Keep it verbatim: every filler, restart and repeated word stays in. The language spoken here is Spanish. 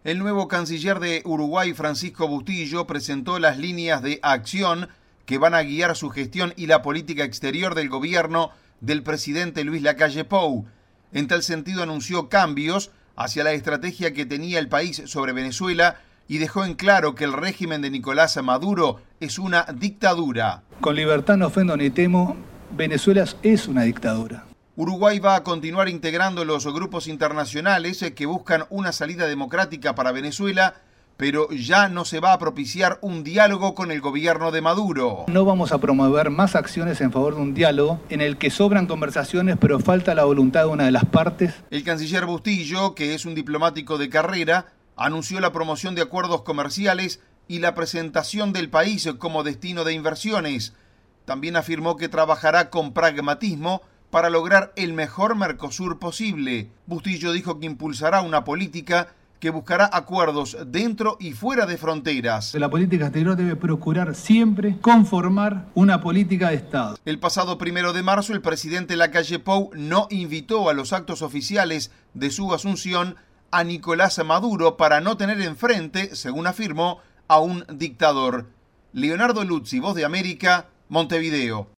El nuevo canciller de Uruguay, Francisco Bustillo, presentó las líneas de acción que van a guiar su gestión y la política exterior del gobierno del presidente Luis Lacalle Pou. En tal sentido, anunció cambios hacia la estrategia que tenía el país sobre Venezuela y dejó en claro que el régimen de Nicolás Maduro es una dictadura. Con libertad no ofendo ni temo, Venezuela es una dictadura. Uruguay va a continuar integrando los grupos internacionales que buscan una salida democrática para Venezuela, pero ya no se va a propiciar un diálogo con el gobierno de Maduro. No vamos a promover más acciones en favor de un diálogo en el que sobran conversaciones, pero falta la voluntad de una de las partes. El canciller Bustillo, que es un diplomático de carrera, anunció la promoción de acuerdos comerciales y la presentación del país como destino de inversiones. También afirmó que trabajará con pragmatismo para lograr el mejor Mercosur posible. Bustillo dijo que impulsará una política que buscará acuerdos dentro y fuera de fronteras. La política exterior debe procurar siempre conformar una política de Estado. El pasado primero de marzo, el presidente Lacalle Pou no invitó a los actos oficiales de su asunción a Nicolás Maduro para no tener enfrente, según afirmó, a un dictador. Leonardo Luzzi, Voz de América, Montevideo.